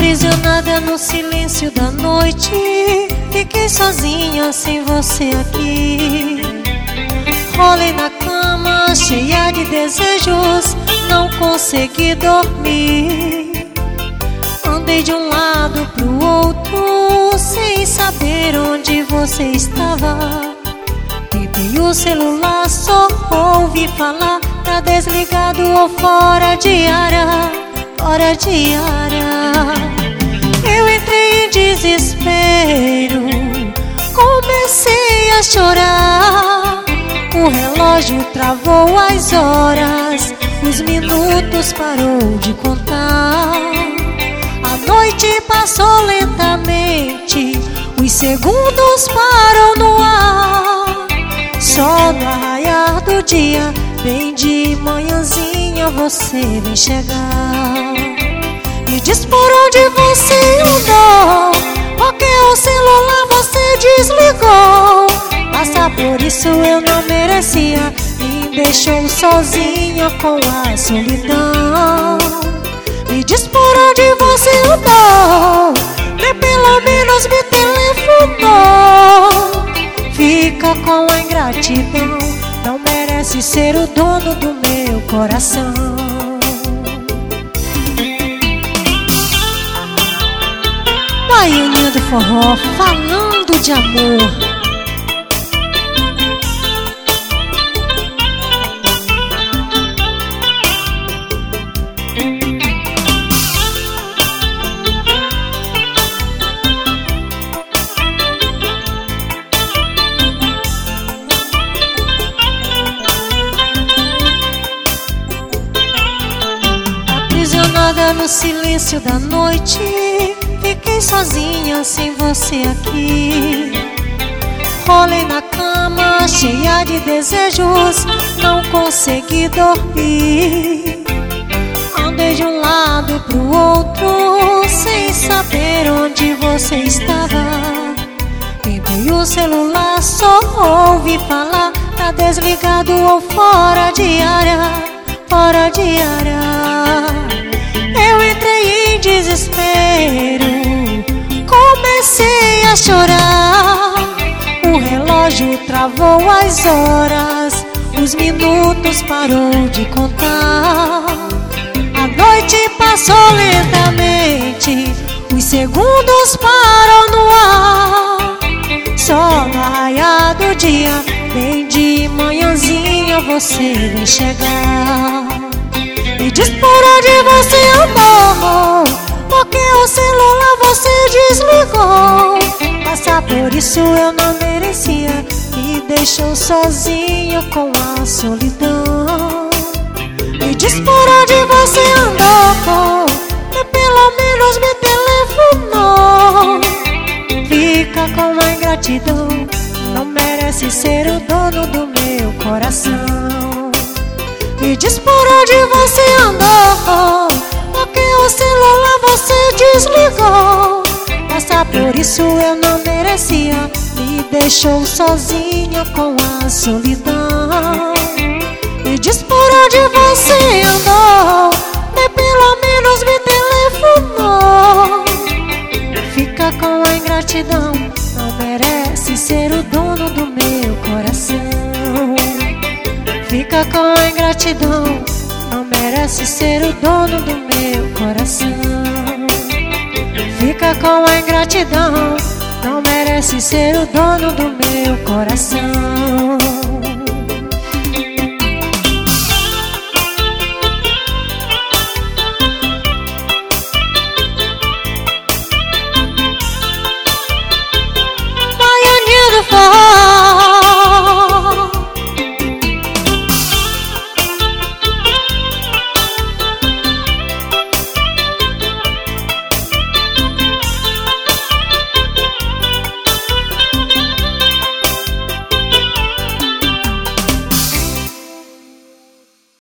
Aprisionada no silêncio da noite, fiquei sozinha sem você aqui. Rolei na cama cheia de desejos, não consegui dormir. Andei de um lado pro outro, sem saber onde você estava. Peguei o celular, só ouvi falar, tá desligado ou fora de área, fora de área. Eu entrei em desespero, comecei a chorar. O relógio travou as horas, os minutos parou de contar. A noite passou lentamente, os segundos param no ar. Só no arraiar do dia, bem de manhãzinha, você vem chegar. Me diz por onde você andou, porque o celular você desligou. Passar por isso eu não merecia, me deixou sozinha com a solidão. Me diz por onde você andou, nem pelo menos me telefonou. Fica com a ingratidão, não merece ser o dono do meu coração. Baianinha do forró, falando de amor. Aprisionada no silêncio da noite, fiquei sozinha sem você aqui. Rolei na cama cheia de desejos, não consegui dormir. Andei de um lado pro outro, sem saber onde você estava. Peguei o celular, só ouvi falar, tá desligado ou fora de área, fora de área. Eu entrei em desespero, comecei a chorar. O relógio travou as horas, os minutos parou de contar. A noite passou lentamente, os segundos param no ar. Só no arraiar do dia, bem de manhãzinha, você vem chegar. Me diz por onde você andou, porque o celular você desligou. Passar por isso eu não merecia, me deixou sozinha com a solidão. Me diz por onde você andou, e pelo menos me telefonou. Fica com a ingratidão, não merece ser o dono do meu coração. Me diz por onde você andou, porque o celular você desligou. Passar por isso eu não merecia, me deixou sozinha com a solidão. Me diz por onde você andou, nem pelo menos me telefonou. Fica com a ingratidão, não merece ser o dono do meu coração. Fica com a ingratidão, não merece ser o dono do meu coração. Fica com a ingratidão, não merece ser o dono do meu coração.